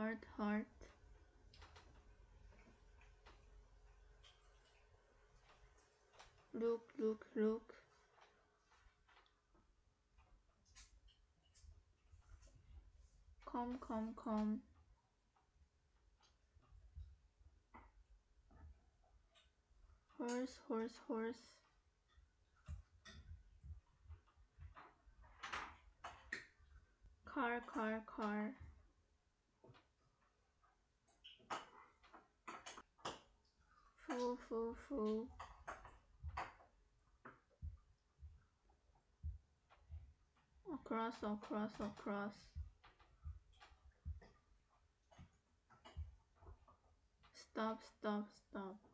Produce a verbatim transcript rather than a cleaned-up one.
Heart, heart. Look, look, look. Come, come, come. Horse, horse, horse. Car, car, car. Fool, fool, fool. Across, across, across. Stop, stop, stop.